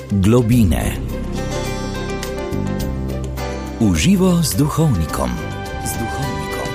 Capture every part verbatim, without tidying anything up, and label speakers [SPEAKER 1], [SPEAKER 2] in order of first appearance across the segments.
[SPEAKER 1] Globine. Uživo z duhovnikom. Z duhovnikom.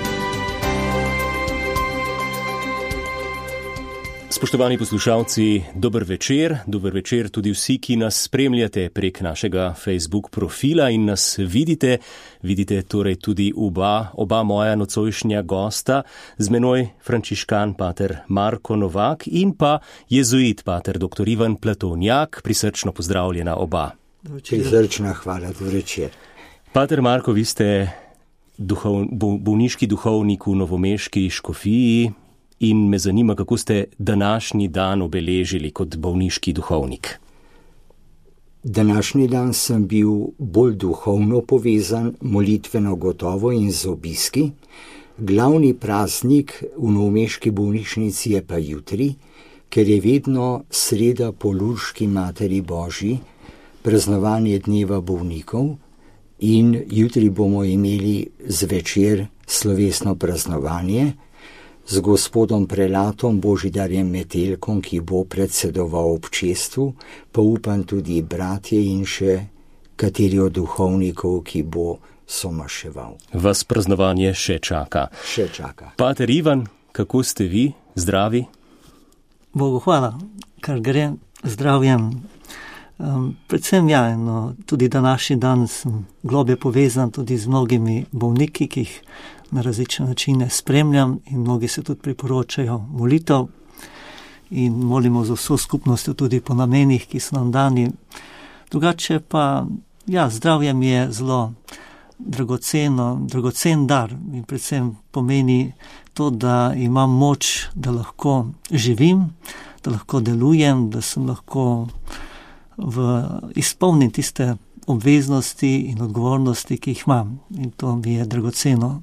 [SPEAKER 1] Spoštovani poslušalci, dober večer. Dober večer tudi vsi, ki nas spremljate prek našega Facebook profila in nas vidite. Vidite torej tudi oba, oba moja nocojšnja gosta, z menoj frančiškan pater Marko Novak in pa jezuit pater doktor Ivan Platovnjak. Prisrčno pozdravljena oba.
[SPEAKER 2] Prisrčna hvala, dobro večer.
[SPEAKER 1] Pater Marko, vi ste duhov, bolniški duhovnik v novomeški škofiji in me zanima, kako ste današnji dan obeležili kot bolniški duhovnik.
[SPEAKER 2] Današnji dan sem bil bolj duhovno povezan, molitveno gotovo in z obiski. Glavni praznik v novomeški bolnišnici je pa jutri, ker je vedno sreda po Lurški materi Božji, praznovanje dneva bolnikov, in jutri bomo imeli zvečer slovesno praznovanje z gospodom prelatom Božidarjem Metelkom, ki bo predsedoval občestvu, pa upam tudi bratje in še kateri od duhovnikov, ki bo somaševal.
[SPEAKER 1] Vas praznovanje še čaka.
[SPEAKER 2] Še čaka.
[SPEAKER 1] Pater Ivan, kako ste vi? Zdravi?
[SPEAKER 3] Bogu hvala, kar gre zdravjem. Um, predvsem ja, no, tudi današnji dan sem globlje povezan tudi z mnogimi bolniki, ki jih na različne načine spremljam in mnogi se tudi priporočajo molitev in molimo za vso skupnostjo tudi po namenih, ki so nam dani. Drugače pa, ja, zdravje mi je zelo dragoceno, dragocen dar in predvsem pomeni to, da imam moč, da lahko živim, da lahko delujem, da sem lahko v izpolnim tiste obveznosti in odgovornosti, ki jih imam. In to mi je dragoceno.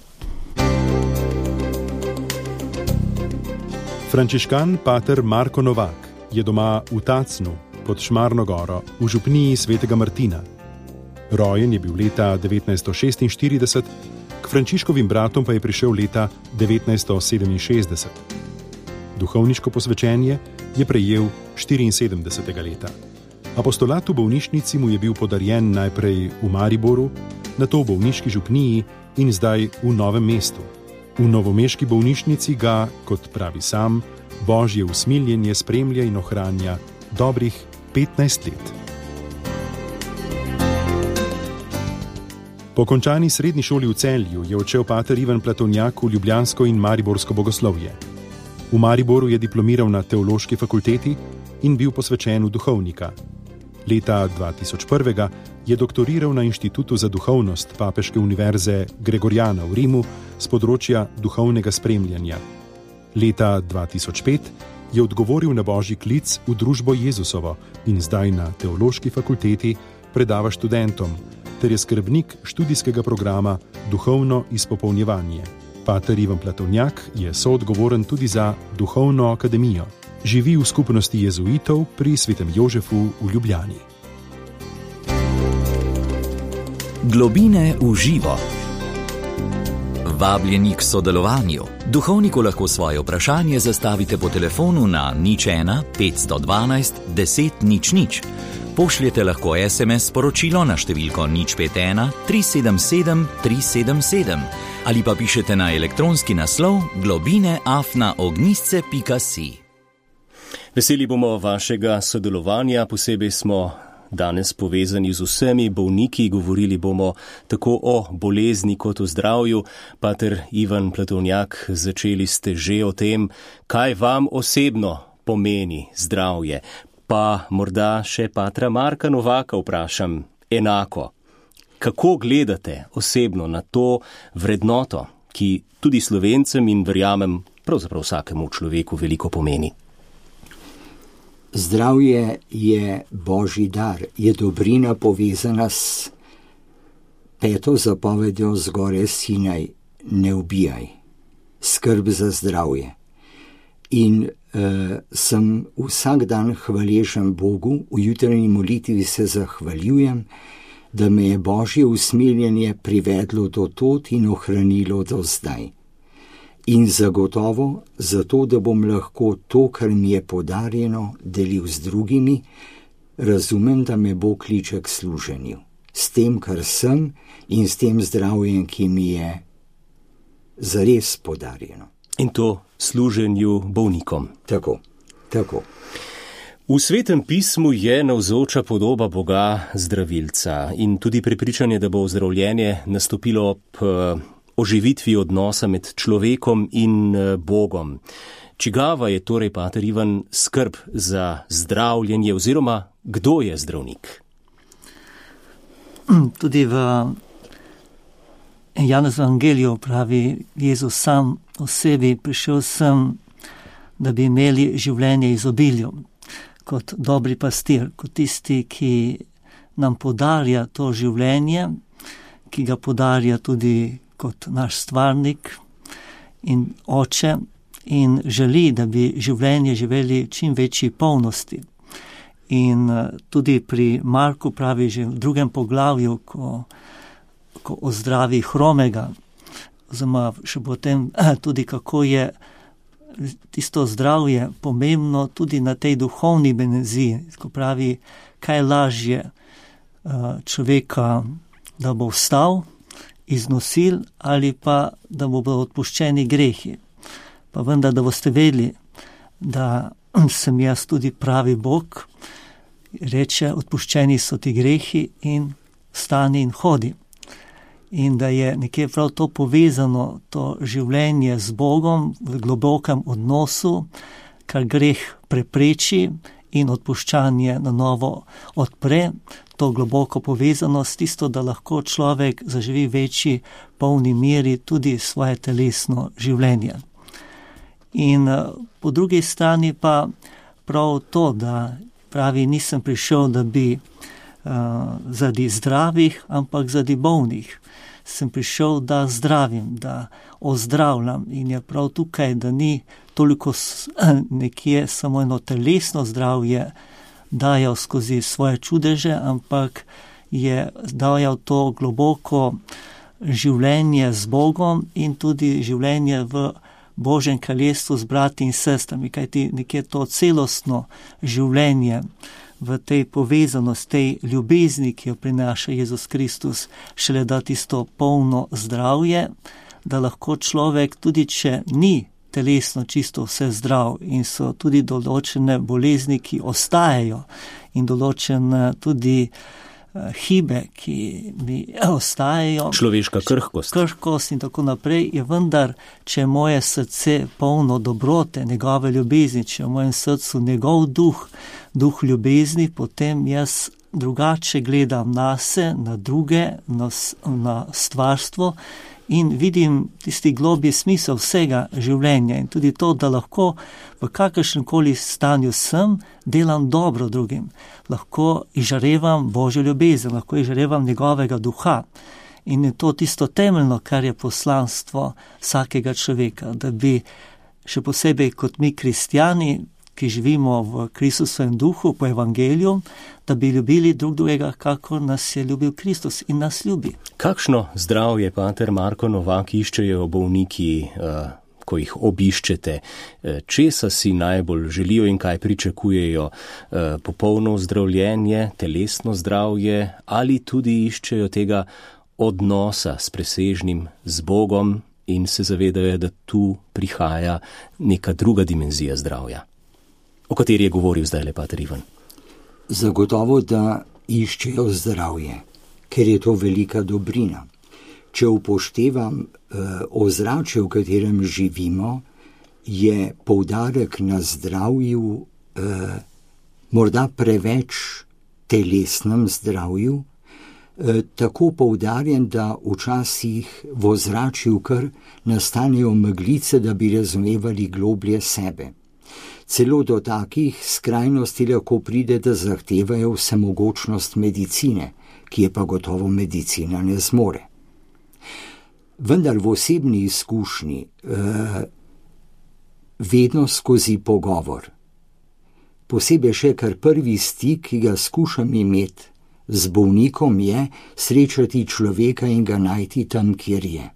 [SPEAKER 4] Frančiškan pater Marko Novak je doma v Tacnu pod Šmarno goro v župniji svetega Martina. Rojen je bil leta devetnajststo šestinštirideset, k Frančiškovim bratom pa je prišel leta devetnajststo sedeminšestdeset. Duhovniško posvečenje je prejel štiriinsedemdesetega leta. Apostolat v bolnišnici mu je bil podarjen najprej v Mariboru, nato v bolniški župniji in zdaj v Novem mestu. V novomeški bolnišnici ga, kot pravi sam, Božje usmiljenje spremlja in ohranja dobrih petnajst let. Po končani srednji šoli v Celju je odšel pater Ivan Platovnjak v ljubljansko in mariborsko bogoslovje. V Mariboru je diplomiral na teološki fakulteti in bil posvečen v duhovnika. Leta dva tisoč jedan je doktoriral na Inštitutu za duhovnost Papeške univerze Gregoriana v Rimu z področja duhovnega spremljanja. Leta dva tisoč pet je odgovoril na Božji klic v družbo Jezusovo in zdaj na teološki fakulteti predava študentom ter je skrbnik študijskega programa Duhovno izpopolnjevanje. Pater Ivan Platovnjak je soodgovoren tudi za Duhovno akademijo. Živi v skupnosti jezuitov pri Svetem Jožefu v Ljubljani.
[SPEAKER 1] Globine v živo. Vabljeni k sodelovanju. Duhovniku lahko svoje vprašanje zastavite po telefonu na nič ena petsto dvanajst deset nič nič. Pošljete lahko es em es sporočilo na številko nič pet ena tri sedem sedem tri sedem sedem ali pa pišete na elektronski naslov globine afna ognjisce pika si. Veseli bomo vašega sodelovanja, posebej smo danes povezani z vsemi bolniki, govorili bomo tako o bolezni kot o zdravju. Pater Ivan Platovnjak, začeli ste že o tem, kaj vam osebno pomeni zdravje. Pa morda še patra Marka Novaka vprašam enako. Kako gledate osebno na to vrednoto, ki tudi Slovencem in verjamem pravzaprav vsakemu človeku veliko pomeni?
[SPEAKER 2] Zdravje je Božji dar, je dobrina povezana s peto zapovedjo zgoraj Sinaj, ne ubijaj, skrb za zdravje. In uh, sem vsak dan hvaležen Bogu, v jutranji molitvi se zahvaljujem, da me je Božje usmiljenje privedlo do tod in ohranilo do zdaj. In zagotovo zato, da bom lahko to, kar mi je podarjeno, delil z drugimi, razumem, da me Bog kliče k služenju, s tem, kar sem in s tem zdravjem, ki mi je zares podarjeno.
[SPEAKER 5] In to služenju bolnikom.
[SPEAKER 2] Tako, tako.
[SPEAKER 5] V Svetem pismu je navzoča podoba Boga zdravilca in tudi prepričanje, da bo ozdravljenje nastopilo ob oživitvi odnosa med človekom in Bogom. Čigava je torej, pater Ivan, skrb za zdravljenje oziroma kdo je zdravnik?
[SPEAKER 3] Tudi v Janez Evangeliju pravi Jezus sam o sebi, prišel sem, da bi imeli življenje izobilju, kot dobri pastir, kot tisti, ki nam podarja to življenje, ki ga podarja tudi kot naš stvarnik in oče in želi, da bi življenje živeli čim večji polnosti. In tudi pri Marku pravi že v drugem poglavju, ko, ko ozdravi hromega, oziroma še potem tudi kako je tisto zdravje pomembno tudi na tej duhovni dimenziji, ko pravi, kaj lažje človeka, da bo vstal iz nosil ali pa da bo bodo odpuščeni grehi. Pa vendar, da boste vedeli, da sem jaz tudi pravi Bog, reče, odpuščeni so ti grehi in vstani in hodi. In da je nekje prav to povezano, to življenje z Bogom v globokem odnosu, kar greh prepreči in odpuščanje na novo odpre, to globoko povezanost, tisto, da lahko človek zaživi večji polni meri tudi svoje telesno življenje. In po drugi strani pa prav to, da pravi, nisem prišel, da bi uh, zaradi zdravih, ampak zaradi bolnih. Sem prišel, da zdravim, da ozdravljam in je prav tukaj, da ni toliko nekje samo eno telesno zdravje dajal skozi svoje čudeže, ampak je dajal to globoko življenje z Bogom in tudi življenje v Božjem kraljestvu z brati in sestrami, kajti nekje to celostno življenje v tej povezanosti, tej ljubezni, ki jo prinaša Jezus Kristus, šele da tisto polno zdravje, da lahko človek, tudi če ni telesno čisto vse zdrav in so tudi določene bolezni, ki ostajajo in določene tudi uh, hibe, ki mi ostajajo.
[SPEAKER 5] Človeška krhkost.
[SPEAKER 3] Krhkost in tako naprej, je vendar, če je moje srce polno dobrote, njegove ljubezni, če je v mojem srcu njegov duh, duh ljubezni, potem jaz drugače gledam na se, na druge, na, na stvarstvo in vidim tisti globji smisel vsega življenja in tudi to, da lahko v kakršnemkoli stanju sem, delam dobro drugim. Lahko izžarevam Božjo ljubezen, lahko izžarevam njegovega duha. In je to tisto temeljno, kar je poslanstvo vsakega človeka, da bi še posebej kot mi kristjani, ki živimo v Kristusovem duhu, po evangeliju, da bi ljubili drug drugega, kako nas je ljubil Kristus in nas ljubi.
[SPEAKER 5] Kakšno zdravje, pater Marko Novak, iščejo bolniki, ko jih obiščete? Česa si najbolj želijo in kaj pričakujejo? Popolno zdravljenje, telesno zdravje ali tudi iščejo tega odnosa s presežnim, z Bogom in se zavedajo, da tu prihaja neka druga dimenzija zdravja, o kateri je govoril zdaj le pater Ivan?
[SPEAKER 2] Zagotovo, da iščejo zdravje, ker je to velika dobrina. Če upoštevam eh, ozračje, v katerem živimo, je poudarek na zdravju, eh, morda preveč telesnem zdravju, eh, tako poudarjen, da včasih v ozračju kar nastanejo meglice, da bi razumevali globlje sebe. Celo do takih skrajnosti lahko pride, da zahtevajo vsemogočnost medicine, ki je pa gotovo medicina ne zmore. Vendar v osebni izkušnji, eh, vedno skozi pogovor, posebej še kar prvi stik, ki ga skušam imeti z bolnikom, je srečati človeka in ga najti tam, kjer je.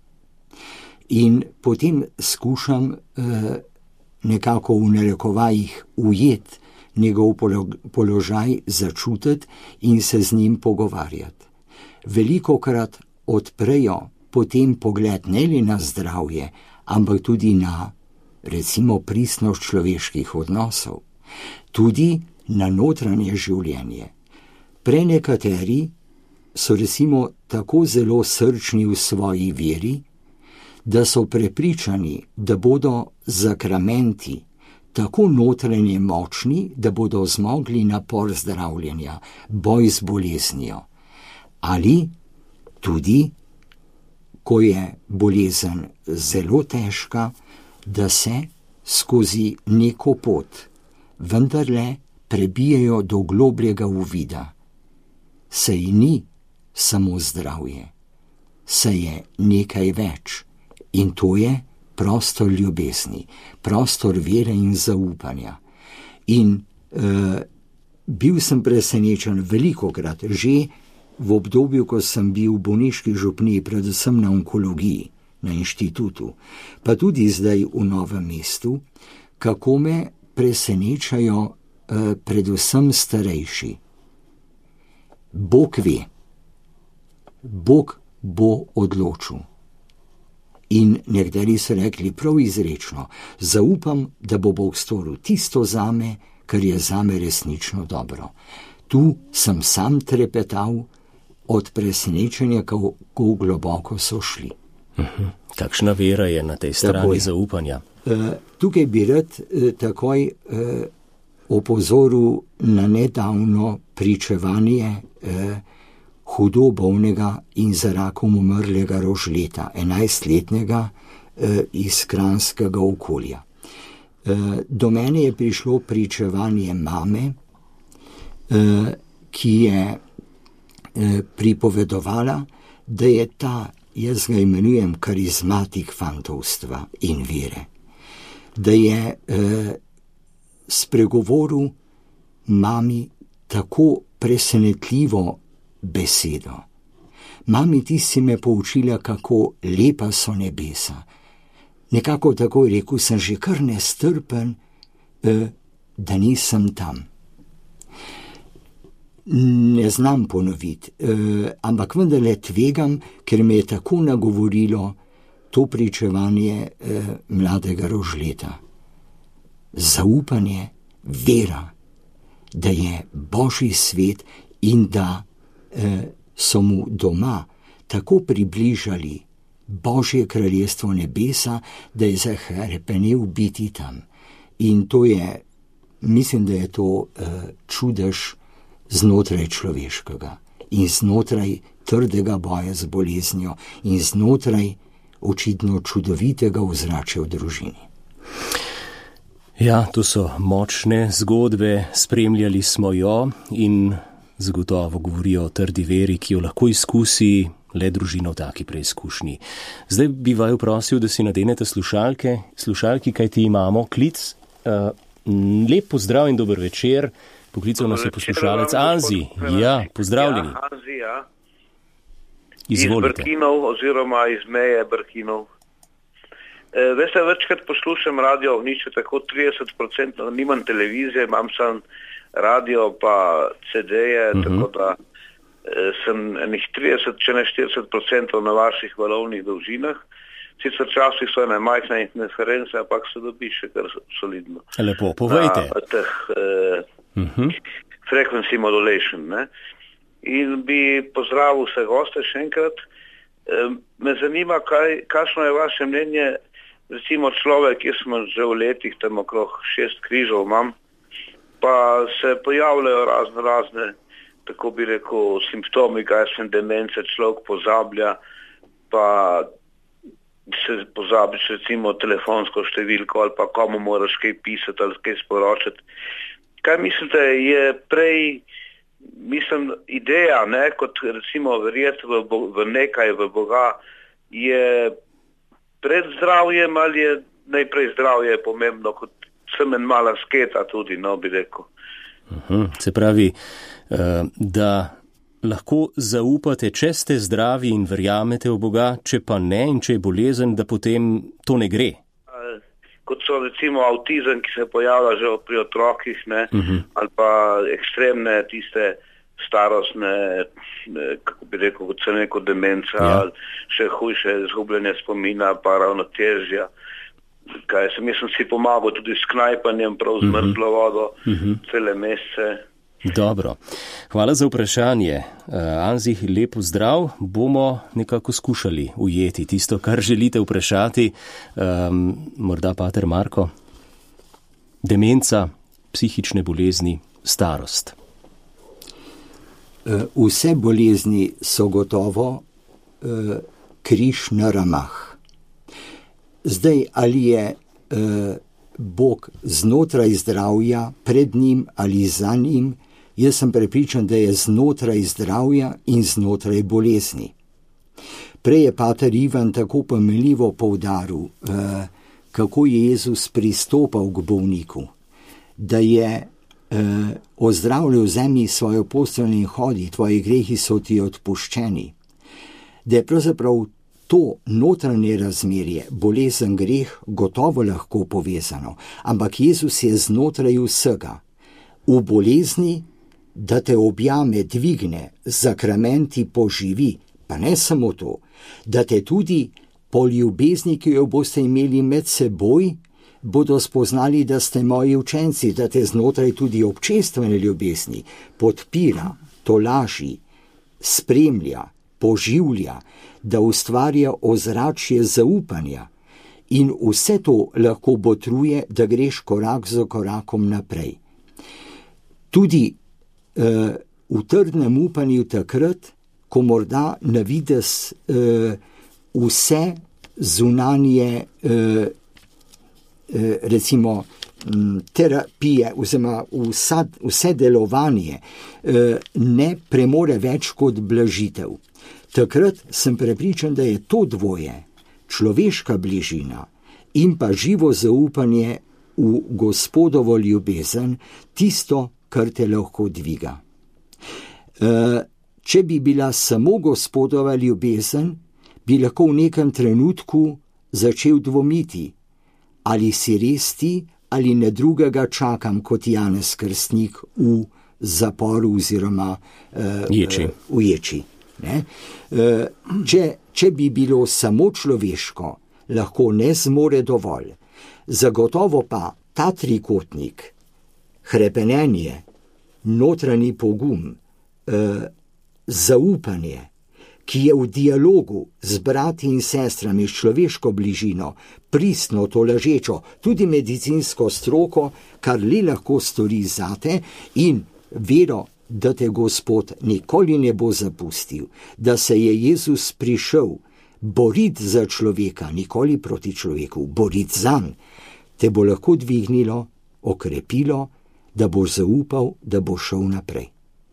[SPEAKER 2] In potem skušam eh, nekako v narekovajih ujet njegov položaj začutiti in se z njim pogovarjati. Velikokrat odprejo potem pogled ne le na zdravje, ampak tudi na, recimo, pristnost človeških odnosov, tudi na notranje življenje. Prenekateri so recimo tako zelo srčni v svoji veri, da so prepričani, da bodo zakramenti tako notranje močni, da bodo zmogli napor zdravljenja, boj z boleznijo. Ali tudi, ko je bolezen zelo težka, da se skozi neko pot vendarle prebijajo do globljega uvida. Sej ni samo zdravje, sej je nekaj več in to je prostor ljubezni, prostor vere in zaupanja. In uh, bil sem presenečen velikokrat, že v obdobju, ko sem bil v bolniški župniji, predvsem na onkologiji, na inštitutu, pa tudi zdaj v Novem mestu, kako me presenečajo uh, predvsem starejši. Bog ve, Bog bo odločil. In nekateri so rekli prav izrečno, zaupam, da bo Bog storil tisto zame, kar je zame resnično dobro. Tu sem sam trepetal od presenečenja, kako globoko so šli.
[SPEAKER 5] Uh-huh. Kakšna vera je na tej strani takoj zaupanja?
[SPEAKER 2] Uh, tukaj bi rad uh, takoj uh, opozoril na nedavno pričevanje uh, hudo bolnega in za rakom umrlega Rožleta, enajstletnega eh, iz kranjskega okolja. Eh, do mene je prišlo pričevanje mame, eh, ki je eh, pripovedovala, da je ta, jaz ga imenujem karizmatik fantovstva in vere, da je eh, spregovoril mami tako presenetljivo besedo. Mami, ti si me poučila, kako lepa so nebesa. Nekako tako je rekel, sem že kar nestrpen, eh, da nisem tam. Ne znam ponoviti, eh, ampak vendarle tvegam, ker me je tako nagovorilo to pričevanje eh, mladega Rožleta. Zaupanje, vera, da je Božji svet in da so mu doma tako približali Božje kraljestvo nebesa, da je zahrepenel biti tam. In to je, mislim, da je to uh, čudež znotraj človeškega in znotraj trdega boja z boleznijo in znotraj očitno čudovitega ozračja v družini.
[SPEAKER 5] Ja, to so močne zgodbe, spremljali smo jo in zagotovo govorijo o trdi veri, ki jo lahko izkusi le družina v taki preizkušnji. Zdaj bi vaju prosil, da si nadenete slušalke, slušalki, kaj ti imamo klic. Uh, lep pozdrav in dober večer. Poklical nas je poslušalec Anzi. Ja, pozdravljeni.
[SPEAKER 6] Ja, Anzi, ja.
[SPEAKER 5] Izvolite.
[SPEAKER 6] Iz Brkinov oziroma iz meje Brkinov. E, veste, večkrat poslušam radio, nič tako trideset procentov, nimam televizije, imam sam radio pa ce de-je, uh-huh. Tako da e, sem enih trideset, če ne štirideset procentov na vaših valovnih dolžinah. Sicer časih so ene majhne interference, ampak se dobi še kar solidno.
[SPEAKER 5] Lepo, povejte.
[SPEAKER 6] Na teh e, uh-huh. frequency modulation, ne. In bi pozdravil vse goste še enkrat. E, me zanima, kaj, kakšno je vaše mnenje, recimo človek, jaz sem že v letih, tam okrog šest križov imam, pa se pojavljajo razne, razne, tako bi rekel, simptomi, kaj sem demence, človek pozablja, pa se pozabiš recimo telefonsko številko ali pa komu moraš kaj pisati ali kaj sporočati. Kaj mislite, je prej, mislim, ideja, ne, kot recimo verjeti v, v nekaj, v Boga, je pred zdravjem ali je najprej zdravje pomembno kot sem en mala sketa tudi, no, bi rekel.
[SPEAKER 5] Uhum, se pravi, da lahko zaupate, če ste zdravi in verjamete v Boga, če pa ne in če je bolezen, da potem to ne gre.
[SPEAKER 6] kot so recimo avtizem, ki se pojavlja že pri otrokih, ne, uh-huh. ali pa ekstremne tiste starostne, kako bi rekel, kot se neko demenca, ja. ali še hujše izgubljenje spomina, pa ravnotežja. Kaj sem, jaz sem si pomagal tudi s knajpanjem, prav z mrzlo vodo, uh-huh. cele mesece.
[SPEAKER 5] Dobro. Hvala za vprašanje. Anzi, lepo zdrav. Bomo nekako skušali ujeti tisto, kar želite vprašati. Um, morda pater Marko? Demenca, psihične bolezni, starost.
[SPEAKER 2] Vse bolezni so gotovo uh, križ na ramah. Zdaj, ali je uh, Bog znotraj zdravja, pred njim ali za njim, jaz sem prepričan, da je znotraj zdravja in znotraj bolezni. Prej je pater Ivan tako pomenljivo poudaril, eh, kako je Jezus pristopal k bolniku, da je eh, ozdravljal zemlji svojo posteljo in hodi, tvoji grehi so ti odpuščeni. Da je pravzaprav to notranje razmerje, bolezen, greh, gotovo lahko povezano, ampak Jezus je znotraj vsega. V bolezni, da te objame, dvigne, zakramenti poživi, pa ne samo to, da te tudi po ljubezni, ki jo boste imeli med seboj, bodo spoznali, da ste moji učenci, da te znotraj tudi občestvene ljubezni podpira, tolaži, spremlja, poživlja, da ustvarja ozračje zaupanja in vse to lahko botruje, da greš korak za korakom naprej. Tudi uh, v trdnem upanju takrat, ko morda na videz uh, vse zunanje uh, uh, recimo um, terapije oziroma vsa, vse delovanje uh, ne premore več kot blažitev. Takrat sem prepričan, da je to dvoje, človeška bližina in pa živo zaupanje v Gospodovo ljubezen, tisto, kar te lahko dviga. E, če bi bila samo Gospodova ljubezen, bi lahko v nekem trenutku začel dvomiti, ali si res ti, ali ne drugega čakam kot Janez Krstnik v zaporu oziroma e,
[SPEAKER 5] ječi.
[SPEAKER 2] v ječi. Ne? E, če, če bi bilo samo človeško, lahko ne zmore dovolj. Zagotovo pa ta trikotnik, hrepenenje, notranji pogum, eh, zaupanje, ki je v dialogu z brati in sestrami, s človeško bližino, pristno, tolažečo, tudi medicinsko stroko, kar li lahko stori zate, in vero, da te Gospod nikoli ne bo zapustil, da se je Jezus prišel boriti za človeka, nikoli proti človeku, boriti zanj, te bo lahko dvignilo, okrepilo, da boš zaupal, da bo šel naprej.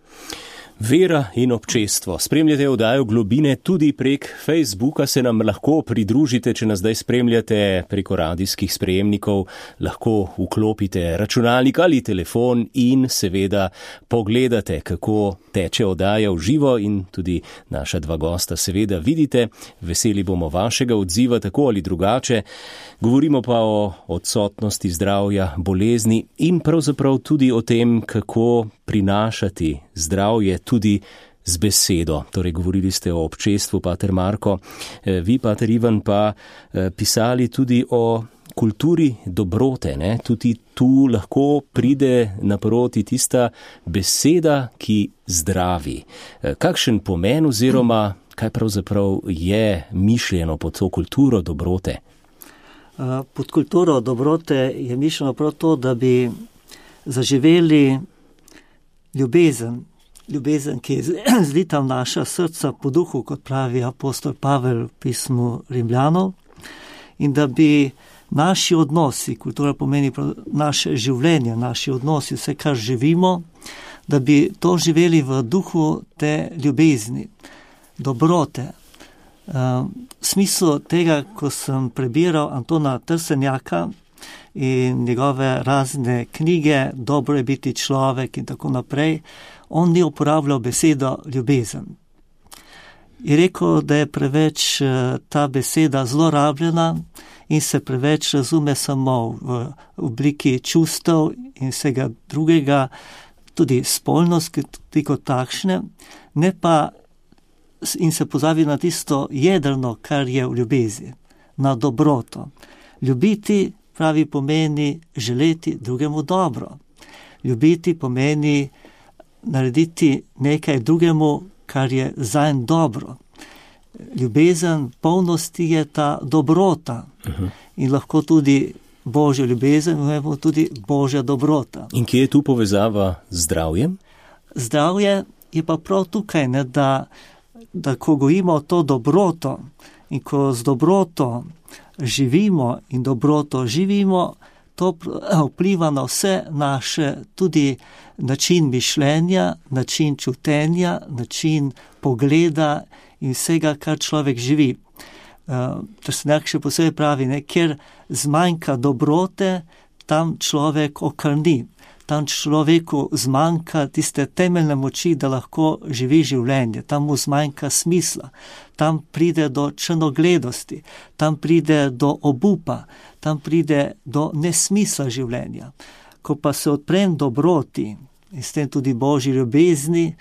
[SPEAKER 5] Vera in občestvo. Spremljate oddajo Globine tudi prek Facebooka, se nam lahko pridružite, če nas zdaj spremljate preko radijskih sprejemnikov, lahko vklopite računalnik ali telefon in seveda pogledate, kako teče oddaja v živo in tudi naša dva gosta seveda vidite. Veseli bomo vašega odziva tako ali drugače. Govorimo pa o odsotnosti zdravja, bolezni in pravzaprav tudi o tem, kako prinašati zdravje tudi z besedo. Torej, govorili ste o občestvu, pater Marko. Vi, pater Ivan, pa pisali tudi o kulturi dobrote. Ne? Tudi tu lahko pride naproti tista beseda, ki zdravi. Kakšen pomen oziroma kaj pravzaprav je mišljeno pod to kulturo dobrote?
[SPEAKER 3] Pod kulturo dobrote je mišljeno prav to, da bi zaživeli ljubezen, ljubezen, ki je zlita v naša srca po duhu, kot pravi apostol Pavel v pismu Rimljanov, in da bi naši odnosi, kultura pomeni naše življenje, naši odnosi, vse, kar živimo, da bi to živeli v duhu te ljubezni, dobrote. V smislu tega, ko sem prebiral Antona Trstenjaka in njegove razne knjige, Dobro je biti človek in tako naprej, on ni uporabljal besedo ljubezen. je rekel, da je preveč ta beseda zlorabljena in se preveč razume samo v obliki čustev in vsega drugega, tudi spolnost tudi kot takšne, ne pa in se pozabi na tisto jedrno, kar je v ljubezni, na dobroto. Ljubiti, pravi, pomeni želeti drugemu dobro. Ljubiti pomeni narediti nekaj drugemu, kar je zanj dobro. Ljubezen polnosti je ta dobrota. Uh-huh. In lahko tudi Božja ljubezen, imamo tudi Božja dobrota.
[SPEAKER 5] In kje je tu povezava z zdravjem?
[SPEAKER 3] Zdravje je pa prav tukaj, ne, da, da ko gojimo to dobroto in ko z dobroto živimo in dobroto živimo, to vpliva na vse naše, tudi način mišljenja, način čutenja, način pogleda in vsega, kar človek živi. Uh, to se nekaj še posebej pravi, ne? Ker zmanjka dobrote, tam človek okrni, tam človeku zmanjka tiste temeljne moči, da lahko živi življenje, tam mu zmanjka smisla, tam pride do črnogledosti, tam pride do obupa, tam pride do nesmisla življenja. Ko pa se odprem dobroti in s tem tudi Božji ljubezni,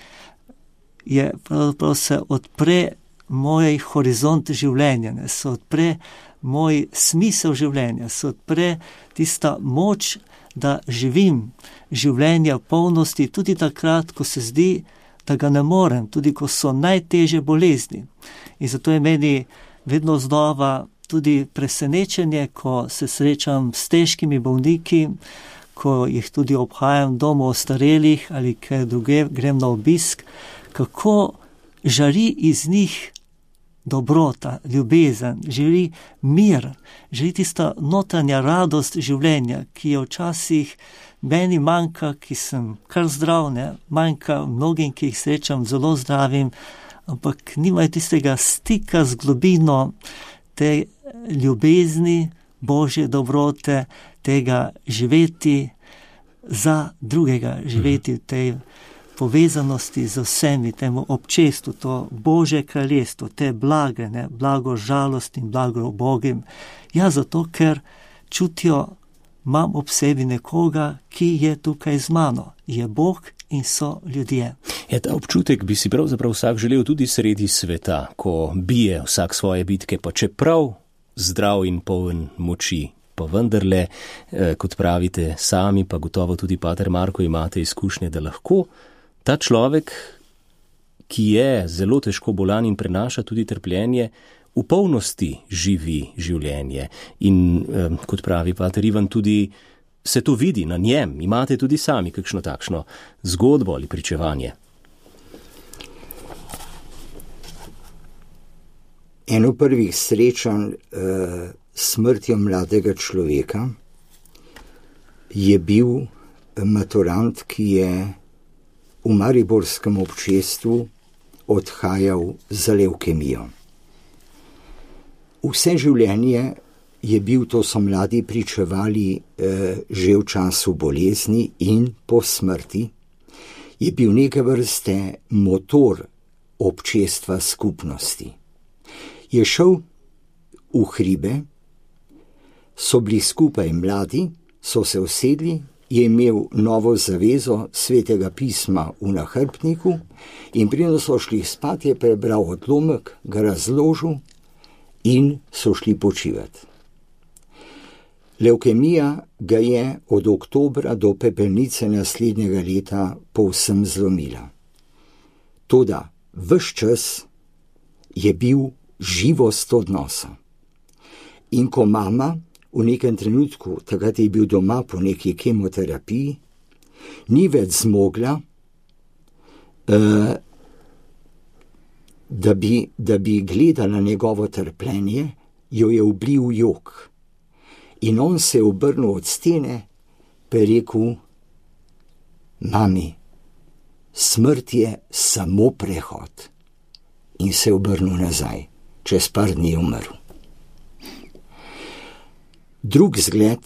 [SPEAKER 3] je pravzaprav se odpre moj horizont življenja, ne, se odpre moj smisel življenja, se odpre tista moč, da živim življenja v polnosti, tudi takrat, ko se zdi, da ga ne morem, tudi ko so najtežje bolezni. In zato je meni vedno znova tudi presenečenje, ko se srečam s težkimi bolniki, ko jih tudi obhajam domov ostarelih ali kaj druge, grem na obisk, kako žari iz njih dobrota, ljubezen, želi mir, želi tista notranja radost življenja, ki je včasih meni manjka, ki sem kar zdrav, ne, manjka mnogim, ki jih srečam zelo zdravim, ampak nimajo tistega stika z globino te ljubezni, Božje dobrote, tega živeti za drugega, živeti v tej povezanosti z vsemi, temu občestvu, to Božje kraljestvo, te blage, ne, blago žalost in blago ubogim. Ja, zato, ker čutijo, imam ob sebi nekoga, ki je tukaj z mano, je Bog in so ljudje.
[SPEAKER 5] Ja, ta občutek bi si pravzaprav vsak želel tudi sredi sveta, ko bije vsak svoje bitke, pa čeprav zdrav in poln moči. Pa vendarle, eh, kot pravite sami, pa gotovo tudi pater Marko imate izkušnje, da lahko ta človek, ki je zelo težko bolan in prenaša tudi trpljenje, v polnosti živi življenje. In eh, kot pravi pater Ivan, tudi se to vidi na njem. Imate tudi sami kakšno takšno zgodbo ali pričevanje?
[SPEAKER 2] Eno prvih srečanj uh, smrtjo mladega človeka je bil maturant, ki je v mariborskem občestvu odhajal za levkemijo. Vse življenje je bil, to so mladi pričevali, eh, že v času bolezni in po smrti, je bil neke vrste motor občestva skupnosti. Je šel v hribe, so bili skupaj mladi, so se usedli, je imel novo zavezo svetega pisma v nahrbtniku in preden so šli spat, je prebral odlomek, ga razložil in so šli počivati. Levkemija ga je od oktobra do pepelnice naslednjega leta povsem zlomila. Toda ves čas je bil živost odnosa. In ko mama v nekem trenutku, takrat je bil doma po neki kemoterapiji, ni več zmogla, uh, da, bi, da bi gledala njegovo trpljenje, jo je ublil jok. In on se je obrnil od stene, pa je rekel: mami, smrt je samo prehod. In se je obrnil nazaj. Čez par dni je umrl. Drug zgled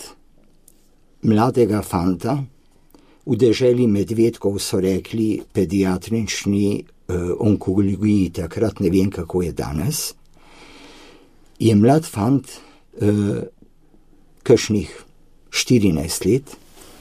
[SPEAKER 2] mladega fanta, v deželi Medvedkov so rekli pediatrični onkologiji takrat, ne vem kako je danes, je mlad fant uh, kakšnih štirinajst let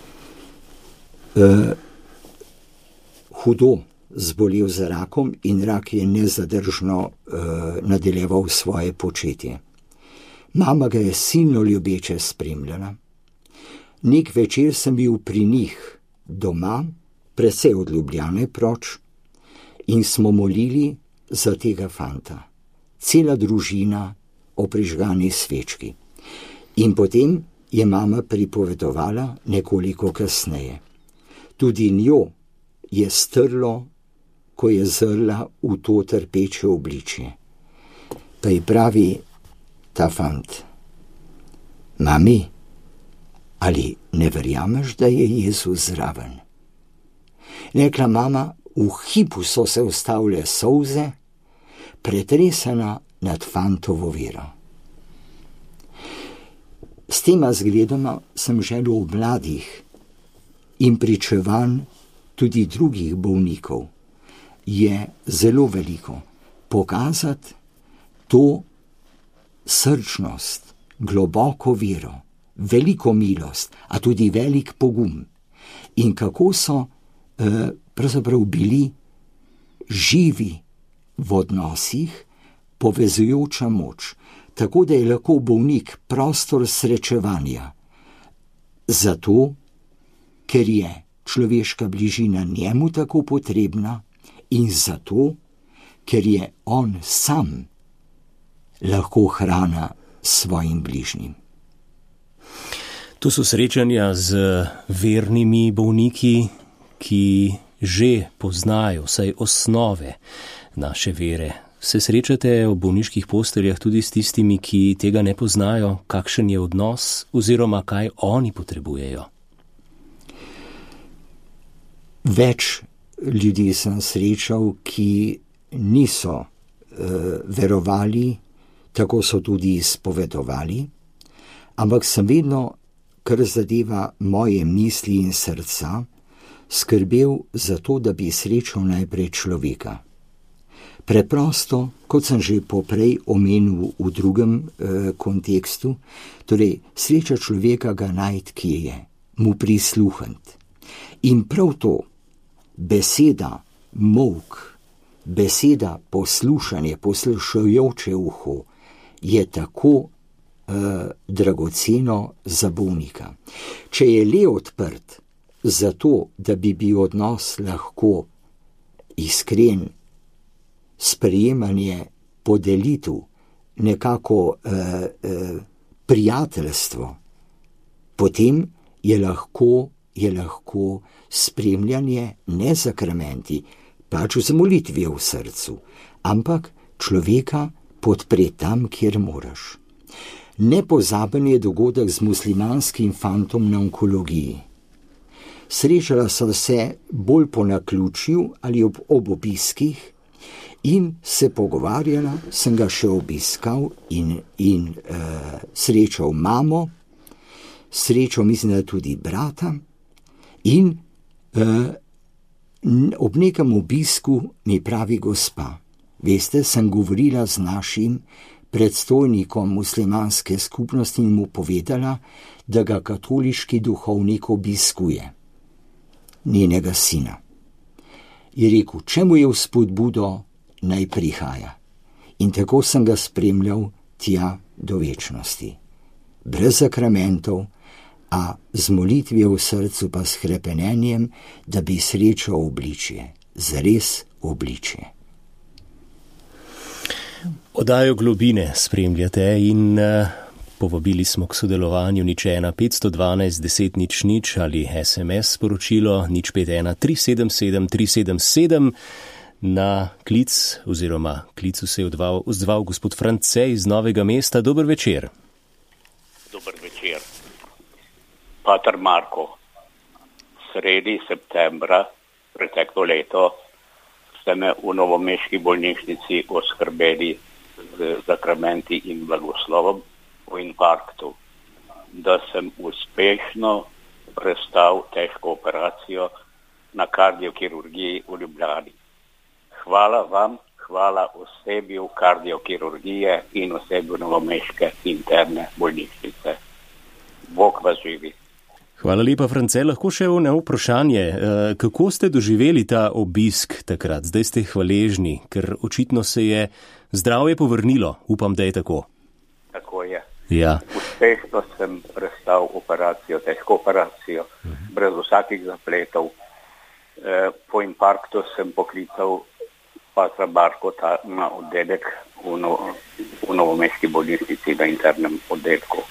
[SPEAKER 2] uh, hudo zbolel za rakom in rak je nezadržno uh, nadaljeval svoje početje. Mama ga je silno ljubeče spremljala. Nek večer sem bil pri njih doma, precej od Ljubljane proč, in smo molili za tega fanta. Cela družina o prižgani svečki. In potem je mama pripovedovala nekoliko kasneje. Tudi njo je strlo, ko je zrla v to trpeče obličje. Pa ji pravi ta fant: mami, ali ne verjameš, da je Jezus zraven? Rekla mama, v hipu so se ustavile solze, pretresena nad fantovo vero. S tema zgledoma sem želel v mladih in pričevanj tudi drugih bolnikov je zelo veliko pokazati to srčnost, globoko vero, veliko milost, a tudi velik pogum in kako so eh, pravzaprav bili živi v odnosih, povezujoča moč, tako da je lahko bolnik prostor srečevanja. Zato, ker je človeška bližina njemu tako potrebna in zato, ker je on sam lahko hrana svojim bližnjim.
[SPEAKER 5] To so srečanja z vernimi bolniki, ki že poznajo vsaj osnove naše vere. Se srečate v bolniških posteljah tudi s tistimi, ki tega ne poznajo, kakšen je odnos oziroma kaj oni potrebujejo?
[SPEAKER 2] Več ljudi sem srečal, ki niso uh, verovali, tako so tudi izpovedovali, ampak sem vedno, kar zadeva moje misli in srca, skrbel za to, da bi srečal najprej človeka. Preprosto, kot sem že poprej omenil v drugem eh, kontekstu, torej sreča človeka ga najti, kje je, mu prisluhniti. In prav to, beseda, molk, beseda, poslušanje, poslušajoče uho, je tako eh, dragoceno za bolnika. Če je le odprt, zato, da bi bil odnos lahko iskren, sprejemanje, podelitev, nekako eh, eh, prijateljstvo, potem je lahko, je lahko spremljanje ne zakramenti, pač z molitvijo v srcu, ampak človeka podpre tam, kjer moraš. Nepozaben je dogodek z muslimanskim fantom na onkologiji. Srečala so se bolj po naključju ali ob, ob obiskih in se pogovarjala, sem ga še obiskal in, in uh, srečal mamo, srečal mislim, da tudi brata in uh, ob nekem obisku mi pravi gospa, veste, sem govorila z našim predstojnikom muslimanske skupnosti in mu povedala, da ga katoliški duhovnik obiskuje, njenega sina. Je rekel, čemu je vzpodbudo, naj prihaja. In tako sem ga spremljal tja do večnosti. Brez zakramentov, a z molitvijo v srcu pa s hrepenenjem, da bi srečal obličje, zares obličje.
[SPEAKER 5] Oddajo Globine spremljate in uh, povabili smo k sodelovanju nič ena petsto dvanajst deset nič nič ali es em es sporočilo nič pet ena tri sedem sedem tri sedem sedem. Na klic oziroma klicu se je odval, odzval gospod France iz Novega mesta. Dober večer.
[SPEAKER 7] Dober večer. Pater Marko, sredi septembra preteklo leto ste me v novomeški bolnišnici oskrbeli z zakramenti in blagoslovom o infarktu, da sem uspešno prestal težko operacijo na kardiokirurgiji v Ljubljani. hvala vam, hvala osebju kardiokirurgije in osebju novomeške interne bolnišnice. Bog vas živi.
[SPEAKER 5] Hvala lepa, France. Lahko še eno vprašanje. Kako ste doživeli ta obisk takrat? Zdaj ste hvaležni, ker očitno se je zdravje povrnilo. Upam, da je tako.
[SPEAKER 7] Tako je.
[SPEAKER 5] Ja.
[SPEAKER 7] Uspešno sem prestal operacijo, težko operacijo, uh-huh. brez vsakih zapletov. E, po infarktu sem poklical patra Barkota na oddelek v, no, v novomeški bolnišnici na internem oddelku.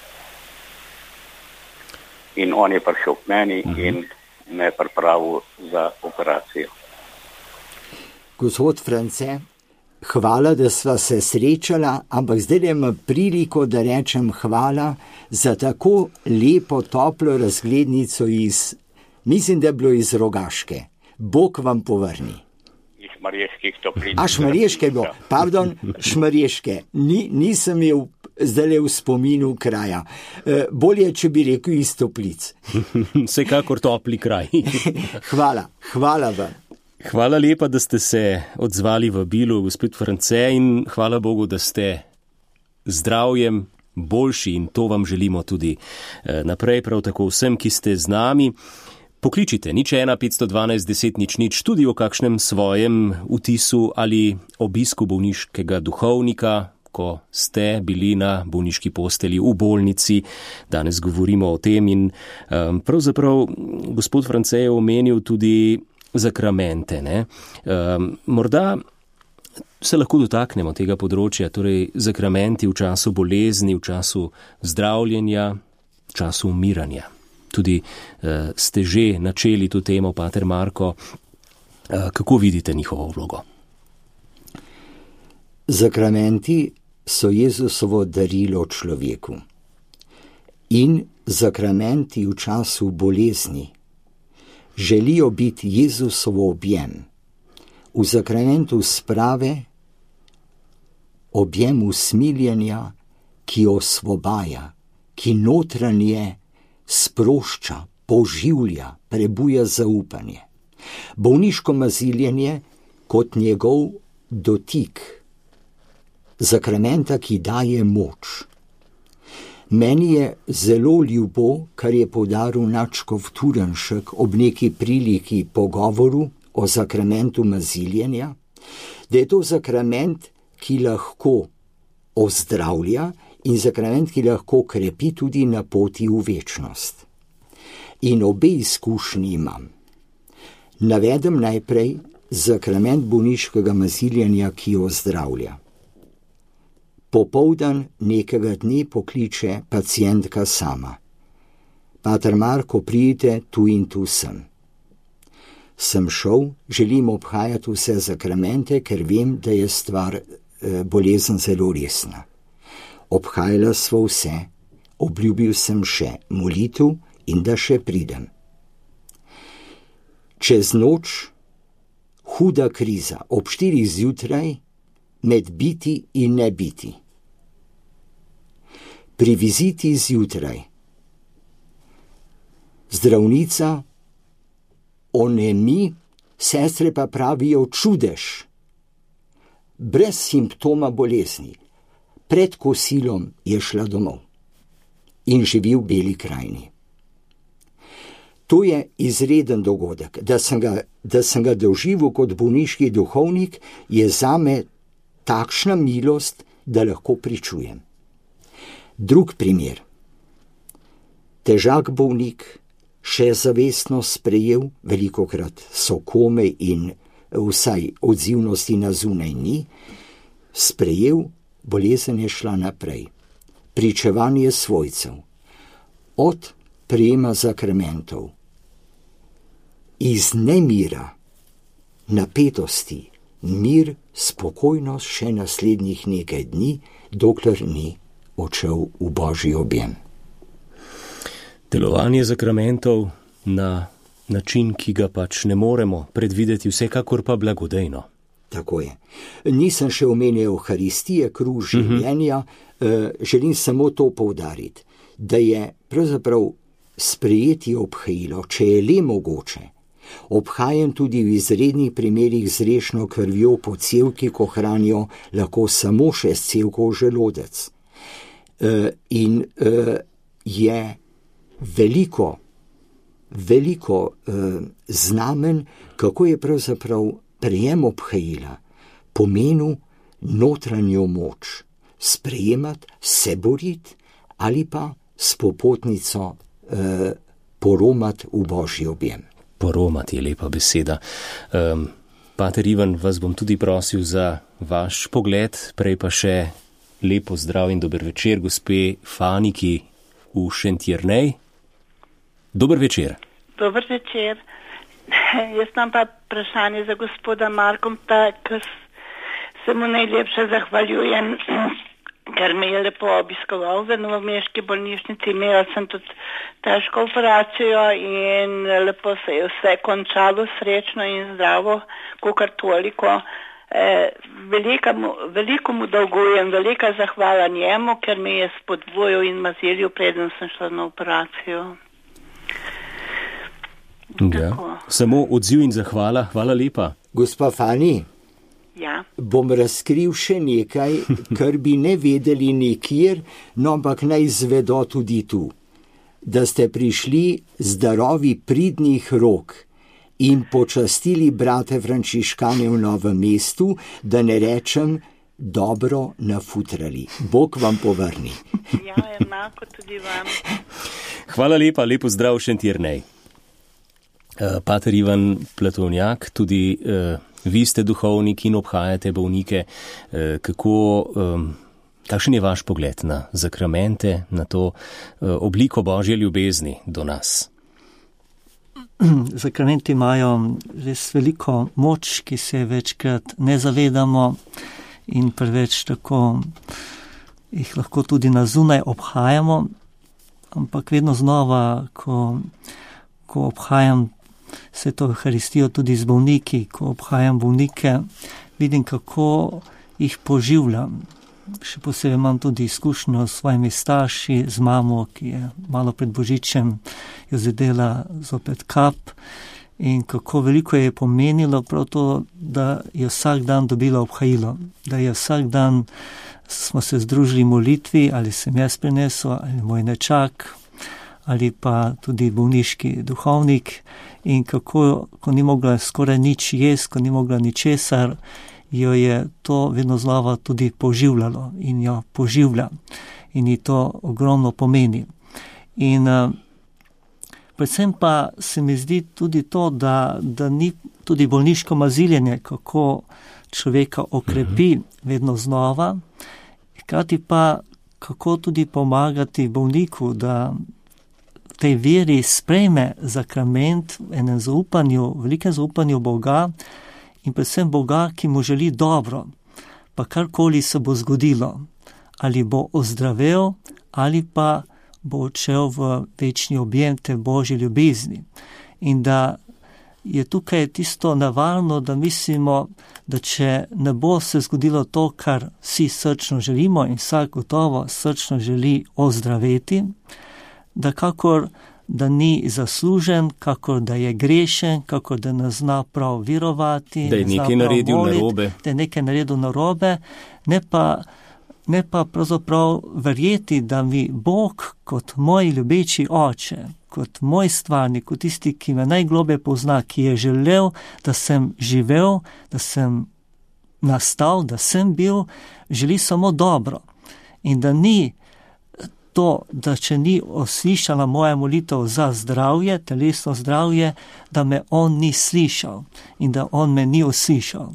[SPEAKER 7] In on je prišel k meni uh-huh. in me pripravil za operacijo.
[SPEAKER 2] Gospod France, hvala, da sva se srečala, ampak zdaj imam priliko, da rečem hvala za tako lepo, toplo razglednico iz, mislim, da je bilo iz Rogaške. Bog vam povrni.
[SPEAKER 7] Iz Šmarjeških toplin.
[SPEAKER 2] A Šmarješke je bilo, pardon, Šmarješke. Ni, nisem je zdaj v spominu kraja. E, bolje, če bi rekel iz Toplic.
[SPEAKER 5] Vsekakor topli kraj.
[SPEAKER 2] Hvala, hvala vam.
[SPEAKER 5] Hvala lepa, da ste se odzvali v vabilu, gospod France, in hvala Bogu, da ste zdravjem boljši in to vam želimo tudi naprej, prav tako vsem, ki ste z nami. Pokličite nič ena petsto dvanajst deset nič nič tudi o kakšnem svojem vtisu ali obisku bolniškega duhovnika, ko ste bili na bolniški posteli v bolnici. Danes govorimo o tem in um, pravzaprav gospod France je omenil tudi zakramente. Ne? Um, morda se lahko dotaknemo tega področja, torej zakramenti v času bolezni, v času zdravljenja, v času umiranja. Tudi uh, ste že načeli to temo, pater Marko. Uh, kako vidite njihovo vlogo?
[SPEAKER 2] Zakramenti so Jezusovo darilo človeku. In zakramenti v času bolezni želijo biti Jezusovo objem. V zakramentu sprave objem usmiljenja, ki osvobaja, ki notranje sprošča, poživlja, prebuja zaupanje. Bolniško maziljenje kot njegov dotik, zakramenta, ki daje moč. Meni je zelo ljubo, kar je poudaril nadškof Turnšek ob neki priliki pogovoru o zakramentu maziljenja, da je to zakrament, ki lahko ozdravlja in zakrament, ki lahko krepi tudi na poti v večnost. In obe izkušnji imam. Navedem najprej zakrament bolniškega maziljenja, ki ozdravlja. Popoldan nekega dne pokliče pacientka sama. Pater Marko, pridite, tu in tu sem. Sem šel, želim obhajati vse zakramente, ker vem, da je stvar eh, bolezen zelo resna. Obhajala sva vse, obljubil sem še molitev in da še pridem. Čez noč, huda kriza, ob štirih zjutraj, med biti in ne biti. Pri viziti zjutraj zdravnica onemi, sestre pa pravijo čudež, brez simptoma bolezni. Pred kosilom je šla domov in živi v Beli krajini. To je izreden dogodek. Da sem ga, da sem ga doživel kot bolniški duhovnik, je zame takšna milost, da lahko pričujem. Drug primer. Težak bolnik, še zavestno sprejel, velikokrat so kome in vsaj odzivnosti na zunaj ni, sprejel, bolezen je šla naprej. Pričevanje svojcev. Od prejema zakramentov. Iz nemira, napetosti, mir, spokojnost še naslednjih nekaj dni, dokler ni odšel v Božji objem.
[SPEAKER 5] Delovanje zakramentov na način, ki ga pač ne moremo predvideti, vsekakor pa blagodejno.
[SPEAKER 2] Tako je. Nisem še omenil Euharistije, kruh življenja, uh-huh. želim samo to poudariti, da je pravzaprav sprejeti obhajilo, če je le mogoče, Obhajam tudi v izrednih primerih z rešno krvjo po cevki, ko hranijo lahko samo šest cevkov želodec. E, in e, je veliko, veliko e, znamen, kako je pravzaprav prejem obhajila pomenu notranjo moč, sprejemati, se boriti ali pa s popotnico e, poromati v božji objem.
[SPEAKER 5] Poromati je lepa beseda. Um, Pater Ivan, vas bom tudi prosil za vaš pogled, prej pa še lepo zdrav in dober večer gospe Faniki v Šentjernej. Dober večer.
[SPEAKER 8] Dober večer. Jaz imam pa vprašanje za gospoda Markomta, ker se mu najlepše zahvaljujem, ker me je lepo obiskoval v novomeški bolnišnici. Imela sem tudi težko operacijo in lepo se je vse končalo, srečno in zdravo, kakor toliko. E, velika mu, veliko mu dolgujem, velika zahvala njemu, ker me je spodbujal in mazilil, preden sem šla na operacijo.
[SPEAKER 5] Ja. Samo odziv in zahvala, hvala lepa.
[SPEAKER 2] Gospa Fani,
[SPEAKER 8] ja.
[SPEAKER 2] Bom razkril še nekaj, kar bi ne vedeli nikjer, no ampak naj izvedo tudi tu, da ste prišli z darovi pridnih rok in počastili brate Frančiškane v Novem mestu, da ne rečem dobro nafutrali. Bog vam povrni.
[SPEAKER 8] Ja, enako tudi vam.
[SPEAKER 5] Hvala lepa, lepo zdrav Šentjernej. Uh, Pater Ivan Platovnjak, tudi uh, vi ste duhovnik in obhajate bolnike. Uh, kako, um, kakšen je vaš pogled na zakramente, na to uh, obliko Božje ljubezni do nas?
[SPEAKER 3] Zakramenti imajo res veliko moč, ki se večkrat ne zavedamo in preveč tako jih lahko tudi na zunaj obhajamo, ampak vedno znova, ko, ko obhajam Sveto Evharistijo tudi z bolniki, ko obhajam bolnike, vidim, kako jih poživljam. Še posebej imam tudi izkušnjo s svojimi starši, z mamo, ki je malo pred Božičem jo zadela zopet kap, in kako veliko je pomenilo prav to, da je vsak dan dobila obhajilo, da je vsak dan smo se združili v molitvi, ali sem jaz prinesel, ali moj nečak, ali pa tudi bolniški duhovnik, in kako, ko ni mogla skoraj nič jesti, ko ni mogla ničesar, jo je to vedno znova tudi poživljalo in jo poživlja. In ji to ogromno pomeni. In uh, predvsem pa se mi zdi tudi to, da, da ni tudi bolniško maziljenje, kako človeka okrepi vedno znova, hkrati pa kako tudi pomagati bolniku, da tej veri sprejme zakrament v enem zaupanju, velikem zaupanju Boga in predvsem Boga, ki mu želi dobro, pa karkoli se bo zgodilo, ali bo ozdravel, ali pa bo odšel v večni objem te Božje ljubezni. In da je tukaj tisto nevarno, da mislimo, da če ne bo se zgodilo to, kar vsi srčno želimo in vsak gotovo srčno želi ozdraveti, da kakor da ni zaslužen, kakor da je grešen, kakor da ne zna prav virovati,
[SPEAKER 5] da je nekaj naredil narobe,
[SPEAKER 3] da je nekaj naredil narobe, ne pa, ne pa pravzaprav verjeti, da mi Bog kot moj ljubeči oče, kot moj stvarnik, kot tisti, ki me najgloblje pozna, ki je želel, da sem živel, da sem nastal, da sem bil, želi samo dobro. In da ni to, da če ni oslišala moja molitev za zdravje, telesno zdravje, da me on ni slišal in da on me ni oslišal.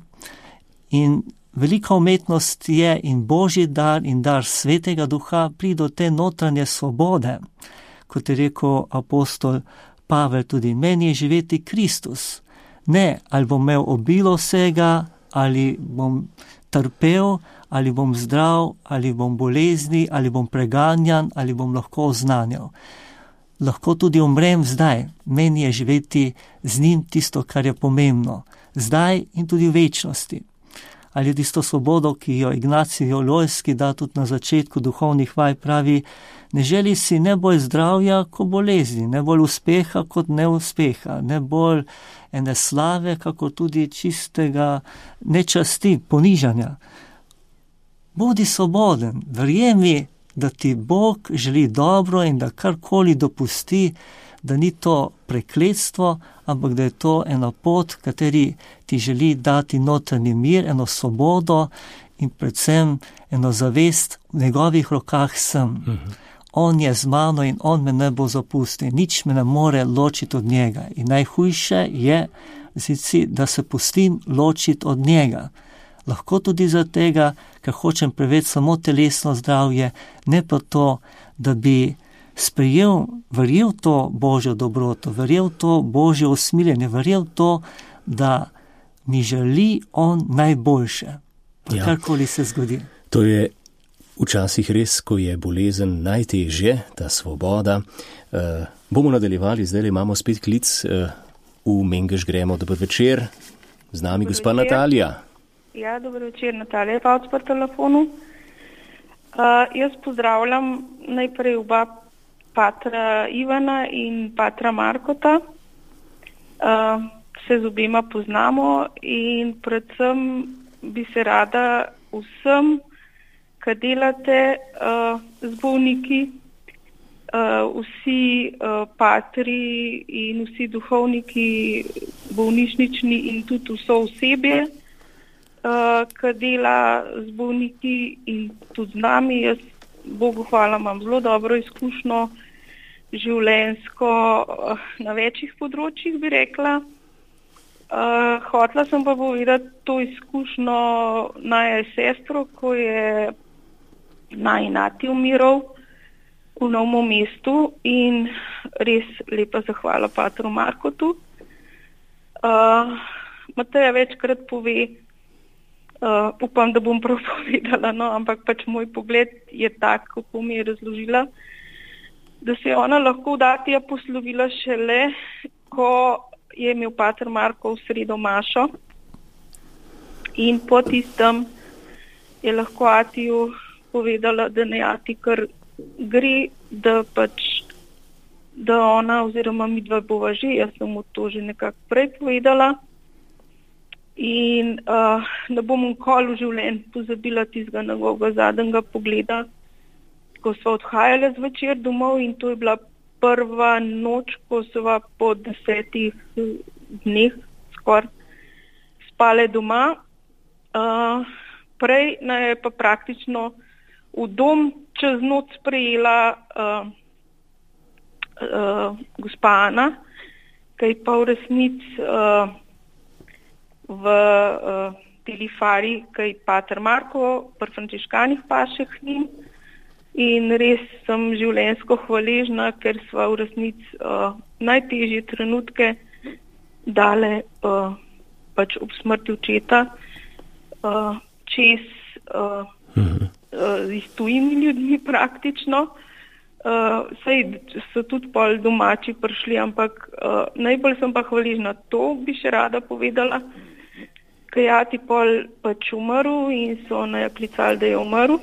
[SPEAKER 3] In velika umetnost je in Božji dar in dar Svetega Duha pride do te notranje svobode, kot je rekel apostol Pavel, tudi meni je živeti Kristus. Ne, ali bom imel obilo vsega, ali bom trpel, ali bom zdrav, ali bom bolezni, ali bom preganjan, ali bom lahko oznanjal. Lahko tudi umrem zdaj, meni je živeti z njim tisto, kar je pomembno, zdaj in tudi v večnosti. ali tisto svobodo, ki jo Ignacij Lojski da tudi na začetku duhovnih vaj, pravi, ne želi si ne bolj zdravja kot bolezni, ne bolj uspeha kot neuspeha, ne bolj ene slave, kako tudi čistega nečasti, ponižanja. Bodi svoboden, verjemi, da ti Bog želi dobro in da karkoli dopusti, da ni to prekletstvo, ampak da je to ena pot, kateri ti želi dati notranji mir, eno svobodo in predvsem eno zavest, v njegovih rokah sem. Mhm. On je z mano in on me ne bo zapustil, nič me ne more ločiti od njega. In najhujše je, da se pustim ločiti od njega. Lahko tudi za tega, ker hočem preveč samo telesno zdravje, ne pa to, da bi sprejel, verjel to Božjo dobroto, verjel to Božjo usmiljenje, verjel to, da mi želi on najboljše, ja. Karkoli se zgodi.
[SPEAKER 5] To je včasih res, ko je bolezen najtežje, ta svoboda. E, bomo nadaljevali, zdaj imamo spet klic, e, v Mengeš gremo. Dober večer, z nami dober gospa večer. Natalija.
[SPEAKER 9] Ja, dobro večer, Natalija pa po telefonu. Uh, jaz pozdravljam najprej oba patra Ivana in patra Markota. Uh, se z obema poznamo in predvsem bi se rada vsem, ki delate uh, z bolniki, uh, vsi uh, patri in vsi duhovniki bolnišnični in tudi vso osebje, Uh, ki dela z bolniki in tudi z nami. Jaz, Bogu hvala, imam zelo dobro izkušnjo življenjsko uh, na večjih področjih, bi rekla. Uh, hotela sem pa povedati to izkušnjo naja sestro, ko je naj nati umiral v Novem mestu in res lepa zahvala patru Markotu. Uh, Mateja večkrat pove, Uh, upam, da bom prav povedala, no, ampak pač moj pogled je tak, kako mi je razložila, da se je ona lahko v Datija poslovila šele, ko je imel pater Marko v sredo mašo in po tistem je lahko Atiju povedala, da ne Ati kar gre, da pač da ona oziroma mi dva bova že, jaz sem mu to že nekako prej povedala. In uh, ne bom nikoli v življenju pozabila tistega njegovega zadnjega pogleda, ko sva odhajala zvečer domov in to je bila prva noč, ko sva po desetih dneh skoraj spale doma. Uh, prej naj je pa praktično v dom čez noč sprejela uh, uh, gospa Ana, ki je pa v resnici uh, v uh, Telifari, kaj pater Marko, pri frančiškanih paše k njim in res sem življenjsko hvaležna, ker sva v resnici uh, najtežje trenutke dale uh, pač ob smrti očeta uh, čez uh, mhm. uh, z tujimi ljudmi praktično. Uh, sej so tudi pol domači prišli, ampak uh, najbolj sem pa hvaležna, to bi še rada povedala, ker je Ati pol pač umrl in so naj klicali, da je umrl,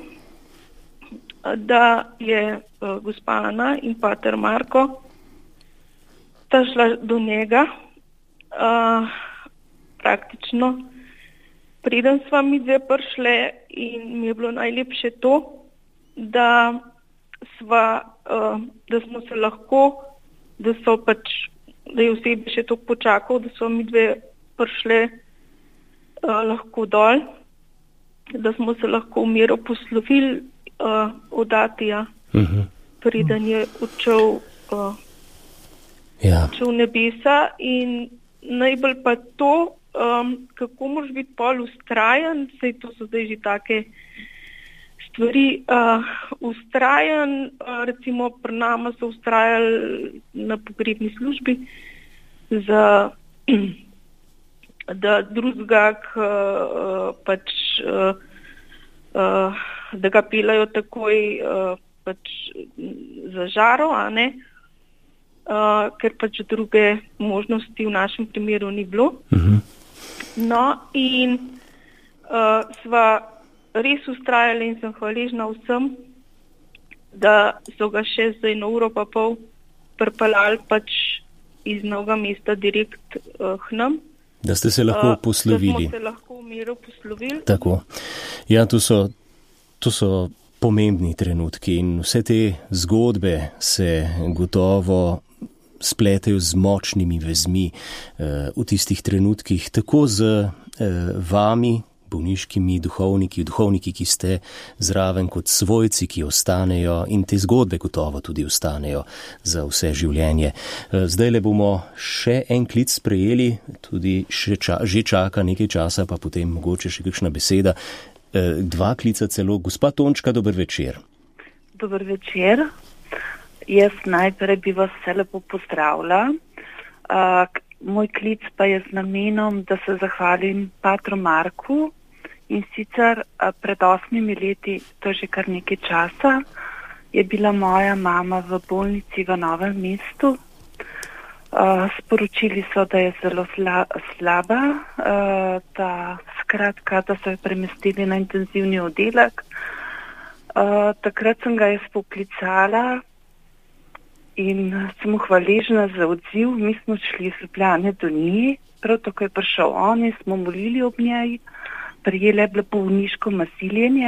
[SPEAKER 9] da je uh, gospa Ana in pater Marko sta šla do njega uh, praktično. Preden sva mi dve prišle in mi je bilo najlepše to, da sva, uh, da smo se lahko, da so pač, da je osebe še toliko počakal, da so mi dve prišle uh, lahko dol, da smo se lahko v miru poslovili uh, od Atija, uh-huh. preden je odšel uh, ja. odšel nebesa in najbolj pa to, um, kako moraš biti pol ustrajen, sej to so zdaj že take stvari, uh, ustrajen, uh, recimo pri nama so ustrajali na pogrebni službi, za, da drugega, uh, pač, uh, uh, da ga pelajo takoj uh, pač za žaro, a ne, uh, ker pač druge možnosti v našem primeru ni bilo. Uh-huh. No in uh, sva res ustrajali in sem hvaležna vsem, da so ga še za eno uro pa pol pripeljali pač iz Novega mesta direkt uh, k nam.
[SPEAKER 5] Da ste se lahko uh, poslovili.
[SPEAKER 9] Da smo se lahko v miru poslovili.
[SPEAKER 5] Tako. Ja, to so, to so pomembni trenutki in vse te zgodbe se gotovo spletejo z močnimi vezmi uh, v tistih trenutkih, tako z uh, vami, bolniškimi duhovniki, duhovniki, ki ste zraven, kot svojci, ki ostanejo, in te zgodbe gotovo tudi ostanejo za vse življenje. Zdaj le bomo še en klic sprejeli, tudi še ča, že čaka nekaj časa, pa potem mogoče še kakšna beseda. Dva klica celo. Gospa Tončka, dober večer.
[SPEAKER 8] Dober večer. Jaz najprej bi vas vse lepo pozdravila. Uh, moj klic pa je z namenom, da se zahvalim patru Marku. In sicer pred osmimi leti, to je že kar nekaj časa, je bila moja mama v bolnici v Novem mestu. Uh, sporočili so, da je zelo sla, slaba, uh, da skratka, da so jo premestili na intenzivni oddelek. Uh, takrat sem ga jaz poklicala in sem mu hvaležna za odziv. Mi smo šli iz Ljubljane do nje, prav tako je prišel on in smo molili ob njej. Prijela je bilo bolniško nasiljenje.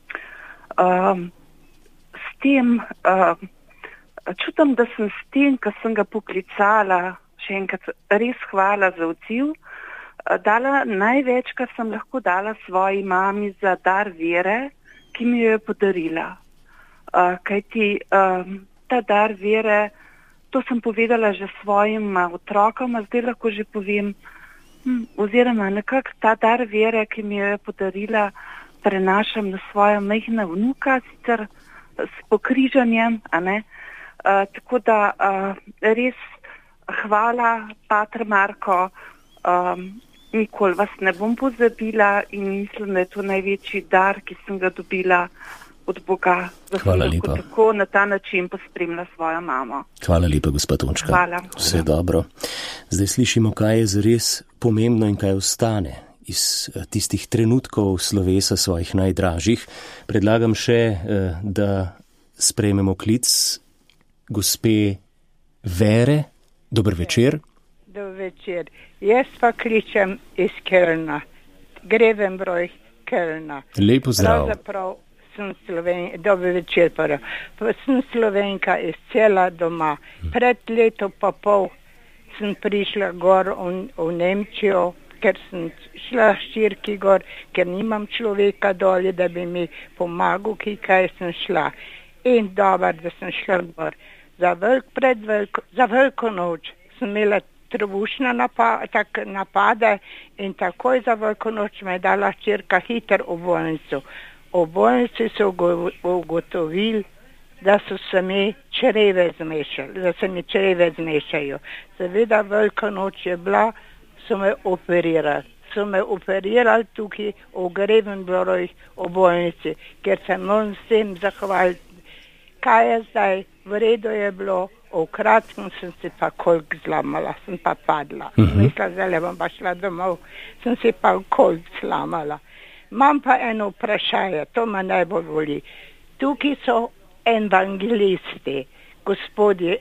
[SPEAKER 8] Uh, s tem, uh, čutim, da sem s tem, ko sem ga poklicala, še enkrat res hvala za odziv, uh, dala največ, kar sem lahko dala svoji mami za dar vere, ki mi jo je podarila. Uh, kajti uh, ta dar vere, to sem povedala že svojim uh, otrokom, a zdaj lahko že povem, Hmm, oziroma nekako ta dar vere, ki mi jo je podarila, prenašam na svoja majhna vnuka, sicer s pokrižanjem, a ne. Uh, tako da uh, res hvala, pater Marko, um, nikoli vas ne bom pozabila in mislim, da je to največji dar, ki sem ga dobila od Boga, da sem lahko tako na ta način pospremila svojo mamo.
[SPEAKER 5] Hvala lepa, gospa Tončka.
[SPEAKER 8] Hvala.
[SPEAKER 5] Vse dobro. Zdaj slišimo, kaj je zares pomembno in kaj ostane iz tistih trenutkov slovesa svojih najdražjih. Predlagam še, da sprejmemo klic gospe Vere. Dober večer.
[SPEAKER 10] Dober večer. Jaz pa kličem iz Kölna. Greven broj Kölna.
[SPEAKER 5] Lepo zdrav.
[SPEAKER 10] Pravzaprav sem Slovenka, dober večer prvo. Sem Slovenka iz cela doma. Pred leto pa pol sem prišla gor v, v Nemčijo, ker sem šla ščirki gor, ker nimam človeka dolje, da bi mi pomagal, ki kaj sem šla. In dobar, da sem šla gor. Za, velik, pred veliko, za veliko noč sem imela trebušne napa, tak, napade in takoj za veliko noč me je dala ščirka hiter v bolnico. V bolnici so ugotovili, da so se mi čreve zmešali, da se mi čreve zmešajo. Seveda velika noč je bila, so me operirali. So me operirali tukaj v Grevenbrojih v bolnici, ker se moram s tem zahvaliti. Kaj je zdaj? V redu je bilo, v kratkem sem se pa koliko zlamala, sem pa padla. Uh-huh. Mislila, zdaj bom pa šla domov, sem se pa koliko zlamala. Imam pa eno vprašanje, to me najbolj boli. Tukaj so evangelisti, gospodje,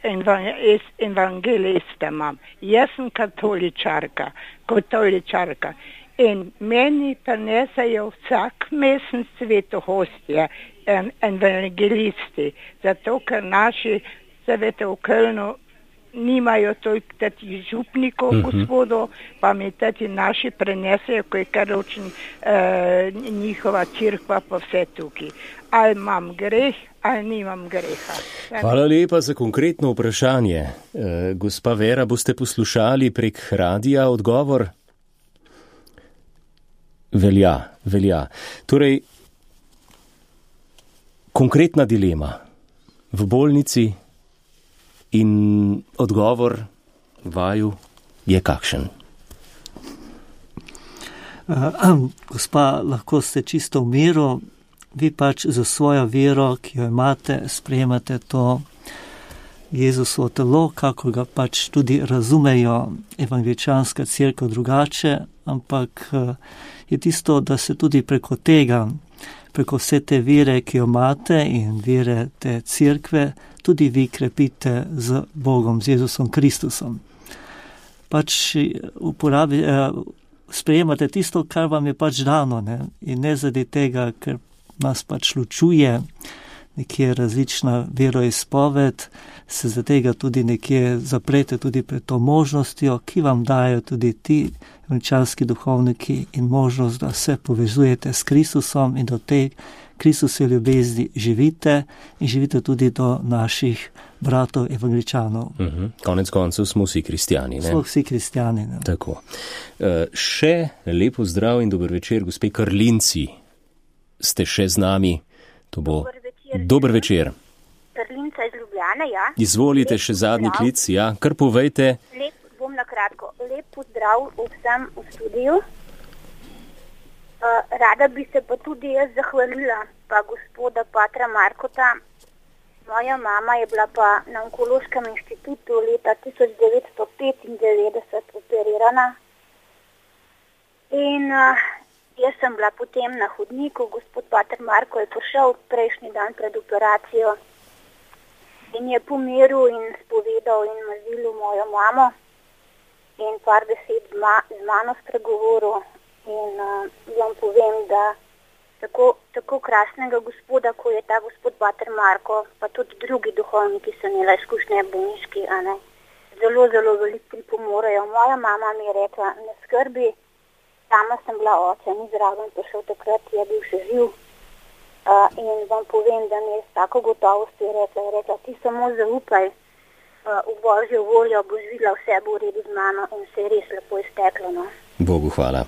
[SPEAKER 10] evangeliste imam. Jaz sem katoličarka, katoličarka. In meni prinesejo vsak mesec sveto hostje, evangelisti, zato ker naši svete v Kölnu nimajo toliko tati župnikov, uh-huh. gospodo, pa mi tati naši prenesejo, ko je karočen eh, njihova cirkva pa vse tukaj. Ali imam greh, ali nimam greha.
[SPEAKER 5] Hvala lepa za konkretno vprašanje. E, gospa Vera, boste poslušali prek radija odgovor? Velja, velja. Torej, konkretna dilema v bolnici in odgovor vaju je kakšen?
[SPEAKER 3] Uh, gospa, lahko ste čisto v miru, vi pač za svojo vero, ki jo imate, sprejemate to Jezusovo telo, kako ga pač tudi razumejo evangeličanska cerkev drugače, ampak je tisto, da se tudi preko tega, preko vse te vire, ki jo imate in vire te cerkve, tudi vi krepite z Bogom, z Jezusom Kristusom. Pač uporabi, sprejemate tisto, kar vam je pač dano, ne? In ne zaradi tega, ker nas pač ločuje nekje različna veroizpoved, se za tega tudi nekje zaprete tudi pred to možnostjo, ki vam dajo tudi ti evangeličanski duhovniki in možnost, da se povezujete s Kristusom in do te Kristusove ljubezni živite in živite tudi do naših bratov evangeličanov.
[SPEAKER 5] Uh-huh. Konec koncev smo vsi kristjani, ne?
[SPEAKER 3] Smo vsi kristjani, ne?
[SPEAKER 5] Tako. Uh, še lepo zdrav in dober večer, gospe Karlinci. Ste še z nami? To bo...
[SPEAKER 11] Dober večer.
[SPEAKER 5] Dober večer.
[SPEAKER 11] Karlinca iz Ljubljane, ja.
[SPEAKER 5] Izvolite,
[SPEAKER 11] lep
[SPEAKER 5] še zadnji
[SPEAKER 11] pozdrav.
[SPEAKER 5] klic, ja. Kar povejte.
[SPEAKER 11] Lep, bom na kratko. Lep pozdrav vsem v studiu. Uh, rada bi se pa tudi jaz zahvalila pa gospoda patra Markota. Moja mama je bila pa na Onkološkem inštitutu leta tisoč devetsto petindevetdeset operirana. In uh, jaz sem bila potem na hodniku, gospod pater Marko je prišel prejšnji dan pred operacijo in je pomiril in spovedal in mazilil mojo mamo in par besed z, ma, z mano spregovoril. In uh, vam povem, da tako, tako krasnega gospoda, ko je ta gospod pater Marko, pa tudi drugi duhovniki so imeli izkušnje bolniški, a ne, zelo, zelo veliko pripomorejo. Moja mama mi je rekla, ne skrbi, sama sem bila oče, ni zraven prišel takrat, je bil še živ. Uh, in vam povem, da mi je s tako gotovostjo rekla, je rekla, ti samo zaupaj uh, v Božjo voljo, boš videla, vse bo v redu z mano in se je res lepo izteklo. No?
[SPEAKER 5] Bogu hvala.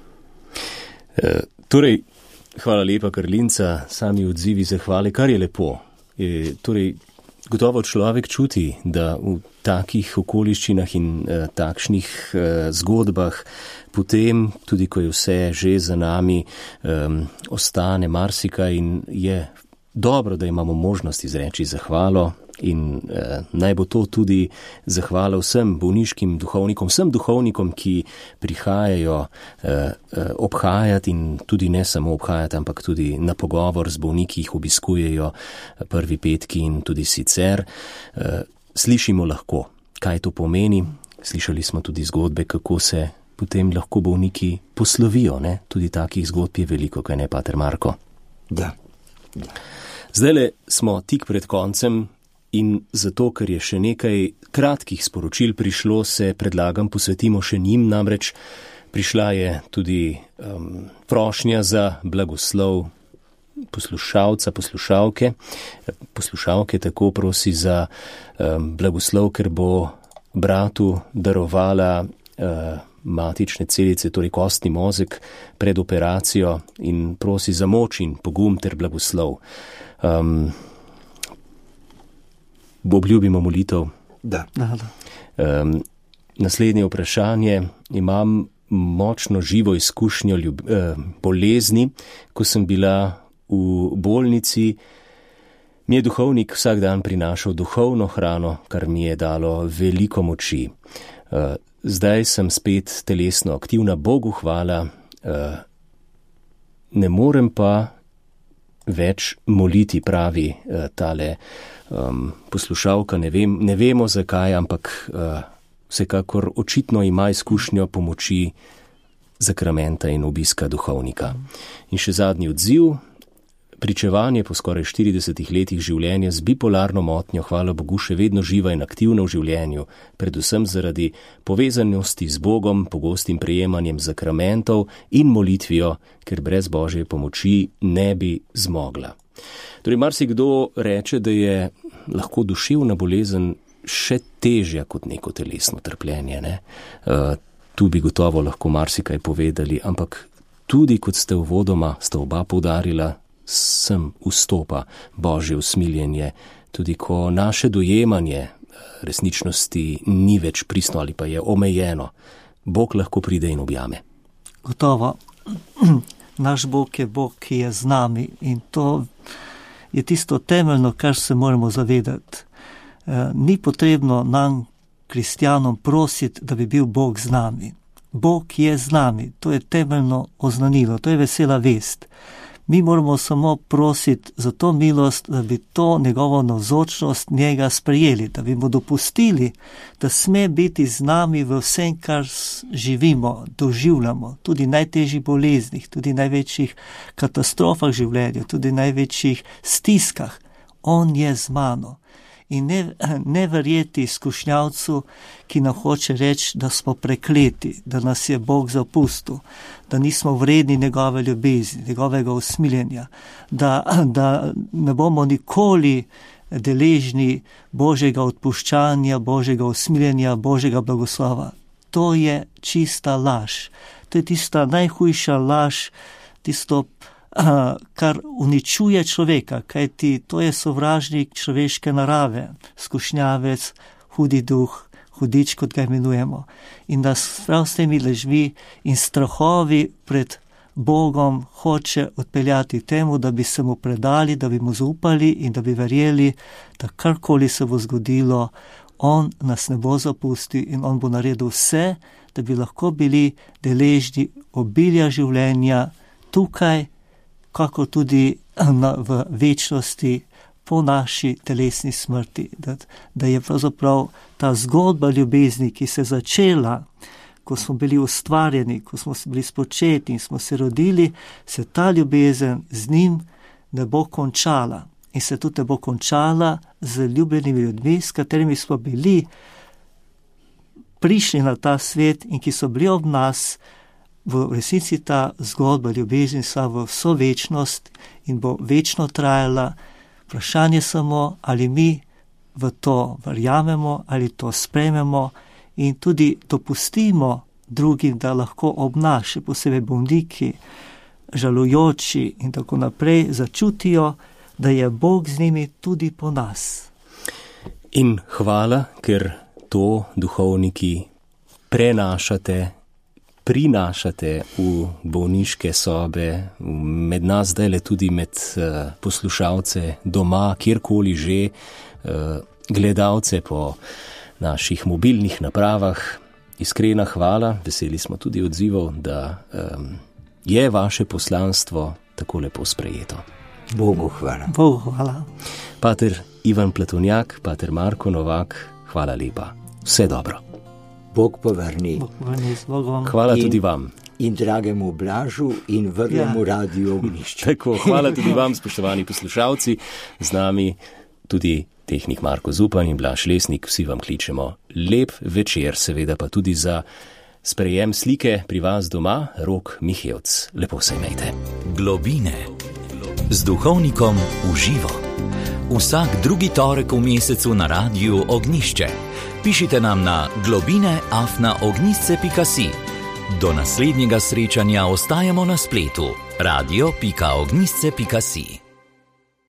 [SPEAKER 5] E, torej, hvala lepa, Karlinca, sami odzivi zahvale, kar je lepo. E, torej, gotovo človek čuti, da v takih okoliščinah in e, takšnih e, zgodbah potem, tudi ko je vse že za nami, e, ostane marsikaj in je dobro, da imamo možnost izreči zahvalo in eh, naj bo to tudi zahvala vsem bolniškim duhovnikom, vsem duhovnikom, ki prihajajo eh, eh, obhajati in tudi ne samo obhajati, ampak tudi na pogovor z bolniki jih obiskujejo prvi petki in tudi sicer. Eh, slišimo lahko, kaj to pomeni. Slišali smo tudi zgodbe, kako se potem lahko bolniki poslovijo. Ne? Tudi takih zgodb je veliko, kaj ne, pater Marko?
[SPEAKER 2] Da. da.
[SPEAKER 5] Zdajle smo tik pred koncem in zato, ker je še nekaj kratkih sporočil prišlo, se predlagam posvetimo še njim, namreč prišla je tudi um, prošnja za blagoslov poslušalca, poslušalke. Poslušalke tako prosi za um, blagoslov, ker bo bratu darovala uh, matične celice, torej kostni mozek pred operacijo in prosi za moč in pogum ter blagoslov. Um, bo obljubimo molitev.
[SPEAKER 2] Da.
[SPEAKER 3] da, da.
[SPEAKER 5] Um, naslednje vprašanje. Imam močno živo izkušnjo ljub, eh, bolezni, ko sem bila v bolnici. Mi je duhovnik vsak dan prinašal duhovno hrano, kar mi je dalo veliko moči. Uh, zdaj sem spet telesno aktivna, Bogu hvala. Uh, ne morem pa več moliti, pravi uh, tale um, poslušalka, ne, vem, ne vemo zakaj, ampak uh, vsekakor očitno ima izkušnjo pomoči zakramenta in obiska duhovnika. In še zadnji odziv. Pričevanje po skoraj štiridesetih letih življenja z bipolarno motnjo, hvala Bogu, še vedno živa in aktivna v življenju, predvsem zaradi povezanosti z Bogom, pogostim prejemanjem zakramentov in molitvijo, ker brez Božje pomoči ne bi zmogla. Torej, marsikdo reče, da je lahko duševna bolezen še težja kot neko telesno trpljenje. Ne? Uh, tu bi gotovo lahko marsikaj povedali, ampak tudi, kot ste uvodoma, sta oba poudarila, sem vstopa Božje usmiljenje, tudi ko naše dojemanje resničnosti ni več pristno ali pa je omejeno. Bog lahko pride in objame.
[SPEAKER 3] Gotovo. Naš Bog je Bog, ki je z nami in to je tisto temeljno, kar se moramo zavedati, Ni potrebno nam, kristjanom, prositi, da bi bil Bog z nami. Bog je z nami, to je temeljno oznanilo, to je vesela vest. Mi moramo samo prositi za to milost, da bi to njegovo navzočnost njega sprejeli, da bi mu dopustili, da sme biti z nami v vsem, kar živimo, doživljamo, tudi najtežjih boleznih, tudi največjih katastrofah življenja, tudi največjih stiskah. On je z mano. In ne, ne verjeti skušnjavcu, ki nam hoče reči, da smo prekleti, da nas je Bog zapustil, da nismo vredni njegove ljubezni, njegovega usmiljenja, da, da ne bomo nikoli deležni Božjega odpuščanja, Božjega usmiljenja, Božjega blagoslova. To je čista laž. To je tista najhujša laž, tisto, kar uničuje človeka, kajti to je sovražnik človeške narave, skušnjavec, hudi duh, hudič, kot ga imenujemo. In da prav s temi lažmi in strahovi pred Bogom hoče odpeljati temu, da bi se mu predali, da bi mu zaupali in da bi verjeli, da karkoli se bo zgodilo, on nas ne bo zapustil in on bo naredil vse, da bi lahko bili deležni obilja življenja tukaj, kako tudi na, v večnosti po naši telesni smrti. Da, da je pravzaprav ta zgodba ljubezni, ki se je začela, ko smo bili ustvarjeni, ko smo bili spočeti in smo se rodili, se ta ljubezen z njim ne bo končala. In se tudi ne bo končala z ljubljenimi ljudmi, s katerimi smo bili prišli na ta svet in ki so bili ob nas. V resnici ta zgodba ljubezni sa v vso večnost in bo večno trajala. Vprašanje samo, ali mi v to verjamemo, ali to sprejmemo in tudi dopustimo drugim, da lahko ob nas, še posebej bolniki, žalujoči in tako naprej, začutijo, da je Bog z njimi tudi po nas.
[SPEAKER 5] In hvala, ker to duhovniki prenašate, prinašate v bolniške sobe, med nas zdajle tudi med uh, poslušalce doma, kjerkoli že, uh, gledalce po naših mobilnih napravah. Iskrena hvala, veseli smo tudi odzivov, da um, je vaše poslanstvo tako lepo sprejeto.
[SPEAKER 2] Bogu hvala.
[SPEAKER 3] Bogu hvala.
[SPEAKER 5] Pater Ivan Pletovnjak, pater Marko Novak, hvala lepa. Vse dobro.
[SPEAKER 2] Bog povrni.
[SPEAKER 3] Bog povrni z Bogom.
[SPEAKER 5] Hvala
[SPEAKER 2] in,
[SPEAKER 5] tudi vam.
[SPEAKER 2] In dragemu Blažu in vrnemu ja. Radio Ognjišče.
[SPEAKER 5] Tako, hvala tudi vam, spoštovani poslušalci. Z nami tudi tehnik Marko Zupan in Blaž Lesnik. Vsi vam kličemo lep večer, seveda pa tudi za sprejem slike pri vas doma, Rok Mihevc. Lepo se imejte.
[SPEAKER 1] Globine z duhovnikom v živo. Vsak drugi torek v mesecu na Radiu Ognjišče. Pišite nam na globine afna ognjišče pika si. Do naslednjega srečanja ostajamo na spletu radio pika ognjišče pika si.